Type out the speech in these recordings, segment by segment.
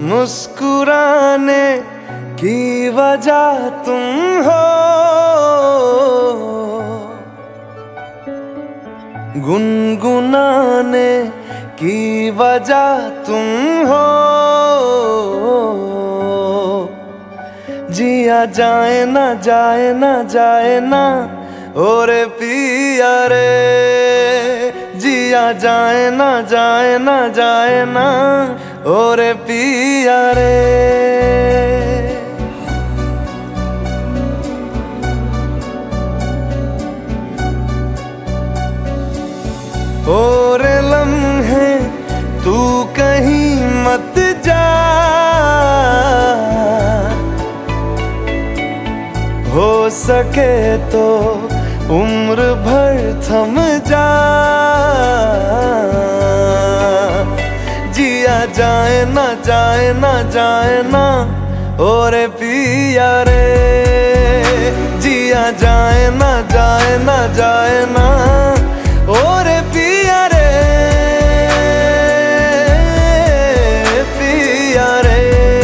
मुस्कुराने की वजह तुम हो, गुनगुनाने की वजह तुम हो। जिया जाए ना जाए ना जाए ना ओरे पिया रे, जिया जाए ना जाए ना जाए ना ओरे पिया रे। ओरे लम्हे तू कहीं मत जा, हो सके तो उम्र भर थम जा। जिया जाए ना जाए ना जाए ना ओरे पिया रे, जिया जाए ना जाए ना जाए ना ओरे पिया रे, पिया रे।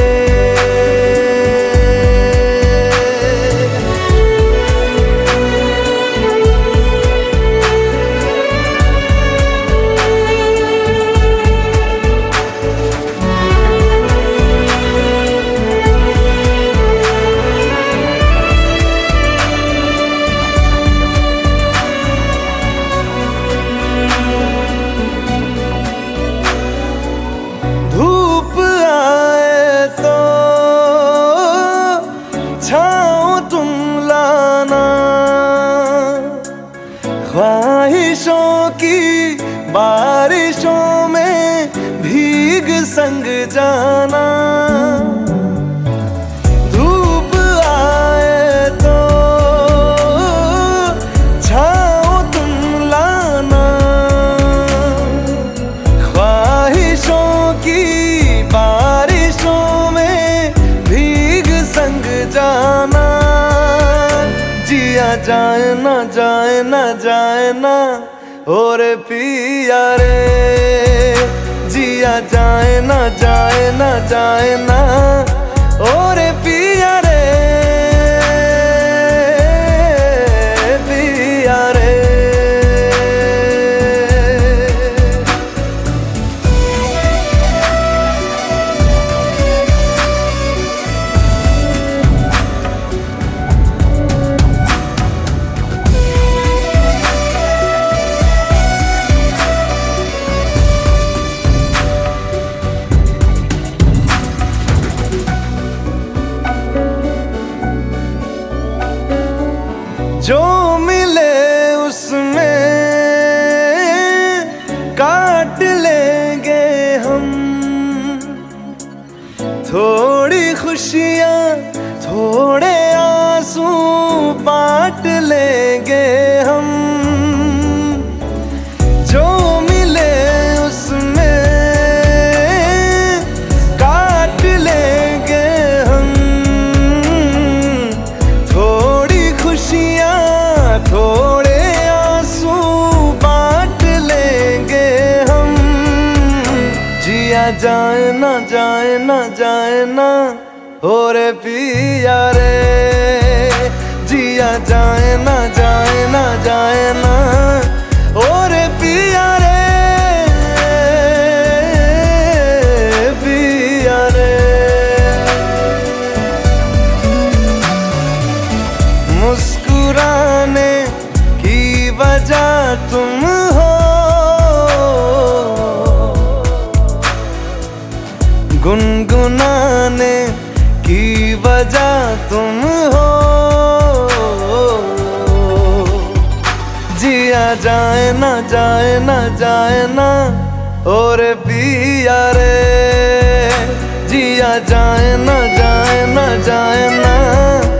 छाँव तुम लाना, ख्वाहिशों की बारिशों में भीग संग जाना। धूप आए तो छाँव तुम लाना, ख्वाहिशों की बारिशों में भीग संग जाना। जिया जाए ना जाए ना जाए ना ओरे पिया रे, जिया जाए ना जाए ना जाए ना ओरे पिया रे, पिया रे। जो मिले उसमें काट लेंगे हम, थोड़ी खुशियाँ थोड़े आंसू बांट लेंगे हम। जो मिले उसमें काट लेंगे हम, थोड़ी खुशियाँ थोड़े आंसू बांट लेंगे हम। जिया जाए ना जाए ना जाए ना ओरे पिया रे, जिया जाए ना जाए ना जाए ना ओरे पिया रे, पिया रे। मुस्कुराने की वजह तुम हो, गुनगुनाने की वजह तुम हो। जिया जाए ना जाए ना जाए ना ओरे पिया रे, जिया जाए ना जाए ना जाए ना